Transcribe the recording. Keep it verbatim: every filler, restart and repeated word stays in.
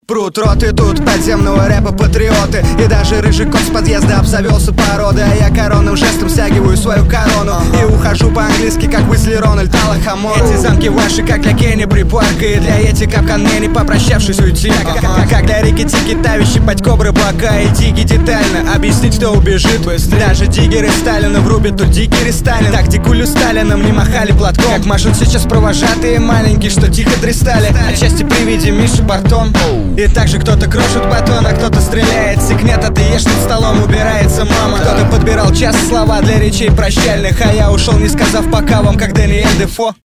Прут роты тут подземного рэпа патриоты. И даже рыжий кот с подъезда обзавелся породой. А я коронным жестом стягиваю свою корону и ухожу по-английски, как Уизли Рональд Алахамон. Эти замки ваши, как для Кенни припарка. И для эти капкан мне не попрощавшись уйти. Как для Рики Тики, тавящий под кобры бока. И Диги детально объяснить, кто убежит быстрее. Даже диггеры Сталина врубят, тут диггеры Сталин. Тактикулю Сталином не махали платком, как машут сейчас провожатые маленькие, что тихо дристали. Отчасти при виде Миши Бартон. И также кто-то крошит батон, а кто-то стреляет. Сигнет, а ты ешь над столом, убирается мама. Кто-то подбирал час слова для речей прощальных, а я ушел, не сказав пока вам, как Дэниэль Дефо.